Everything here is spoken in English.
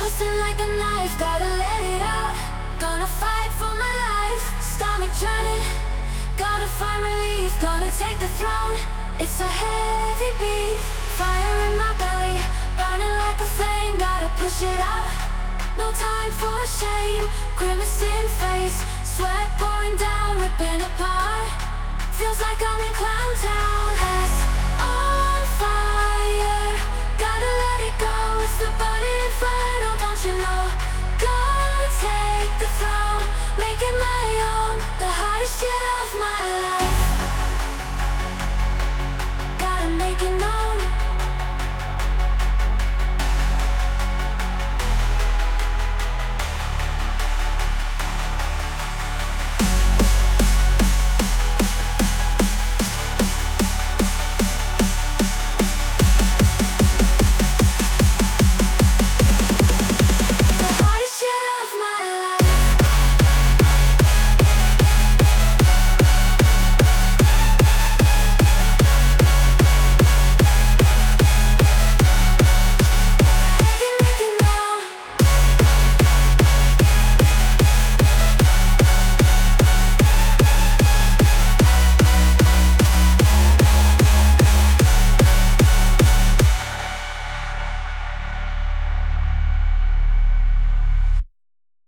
Busting like a knife, gotta let it out. Gonna fight for my life, stomach churning. Gotta find relief, gonna take the throne. It's a heavy beat, fire in my belly, burning like a flame, gotta push it out. No time for shame, grimace in face, sweat pouring down, ripping apart. Feels like I'm in clown town, head on fire. Gotta let it go, it's the burning inferno, don't you know? Gonna take the throne, make it my own, the hardest year of my life.